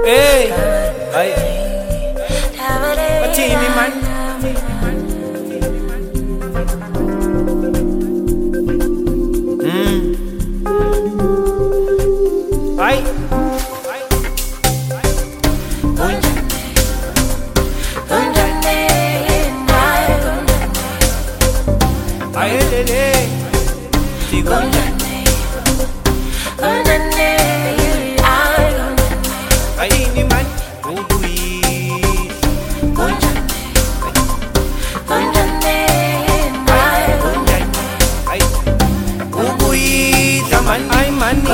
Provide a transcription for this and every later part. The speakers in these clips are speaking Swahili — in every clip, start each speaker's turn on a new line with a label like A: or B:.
A: Hey, ay, Patini man. Ay, ay, lele, digo. Patini man, ay mani,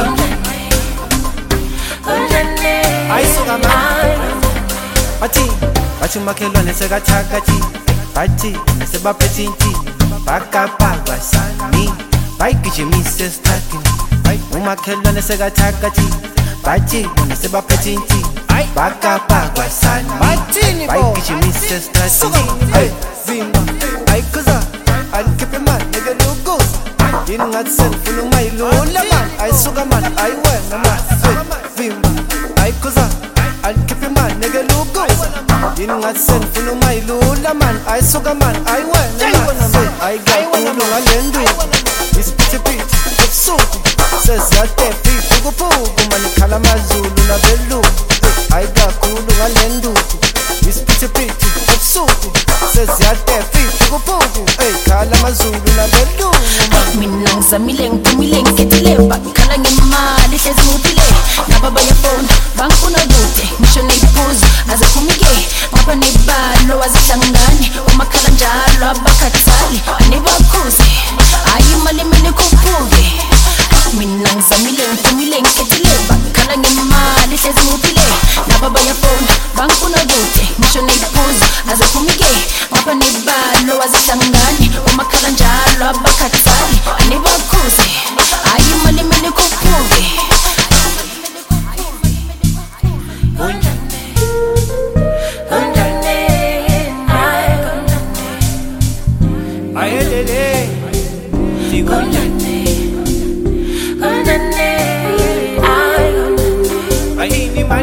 A: ay suka man. Bathi makhelwane sekathakathi, bathi nasebaphethinti, bakapakwa sani, bayigijimise esithakini. Umakhelwane sekathakathi, bathi nasebaphethinti, bakapakwa sani, bayigijimise esithakini. Hey, Zimba, ay kuza, alikhiphe man, nigga lukuza. Yini ngathi senifuna ungayilula man, ayisuka man, ayiwena man. Vimba, ayikuza, alikhiphe man, nigga lukuza. Yini ngathi senifuna ungayilula man, ayisuka man, ayiwena man. Ayikakhulu ngalenduku, isiphithiphithi ebusuku, seziyatefa ifukufuku man, ikhala amazulu nabelungu. Ayikakhulu ngalenduku, isiphithiphithi ebusuku, seziyatefa ifukufuku, ikhala amazulu nabelungu.
B: Mina ngizamile ngiphumile ngikethile bakhala ngemali hlezi ngiphile laba bayafona bangifuna kude ngisho neyiphuzo azaphumike ngoba nebalo wazihlangane umakhala njalo abakhathali anibakhuze hayi imali mina khuphuke. Mina ngizamile ngiphumile ngikethile bakhala ngemali hlezi ngiphile laba bayafona bangifuna kude ngisho neyiphuzo azaphumike ngoba nebalo wazihlangane umakhala njalo abakhathali anibakhuze hayi imali mina khuphuke.
A: Ay lele, digo. Ay ni man,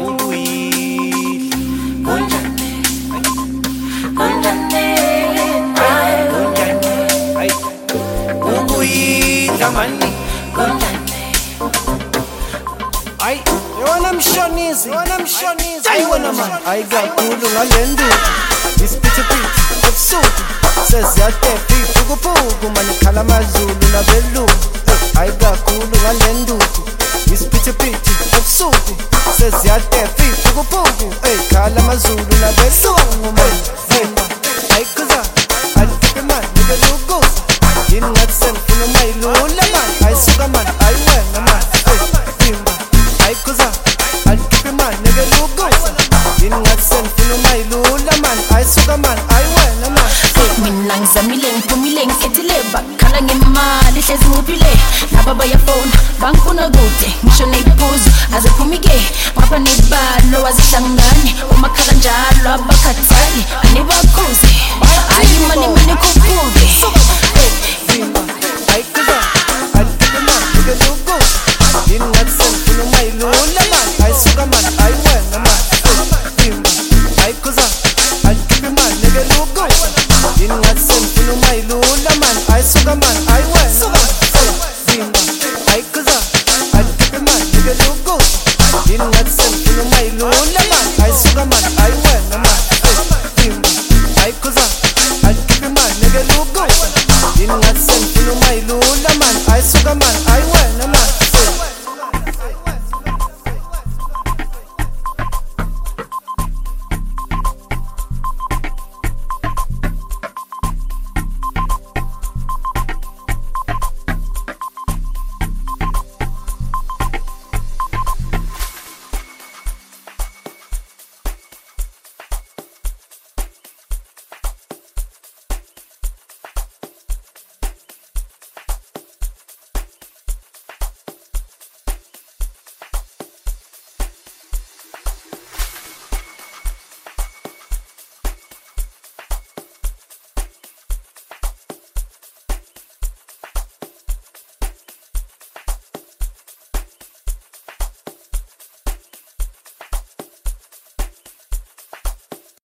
A: ay, yona mshonizi, ayona man, ayikakhulu ngalenduku, isiphithiphithi ebusuku, seziyatefa ifukufuku man, ikhala amazulu nabelungu. Ayikakhulu ngalenduku, isiphithiphithi ebusuku, seziyatefa ifukufuku, ikhala amazulu nabelungu man. Vimba, ayikuza, alikhiphe man, nigga lukuza. Yini ngathi senifuna ungayilula man, ayisuka man, ayiwena man. Vimba, ayikuza, alikhiphe man, nigga lukuza. Yini ngathi senifuna ungayilula man, ayisuka man, ayiwena man.
B: Mina ngizamile ngiphumile ngikethile bakhala ngemali hlezi ngiphile laba bayafona bangifuna kude ngisho neyiphuzo azaphumike ngoba nebalo wazihlangane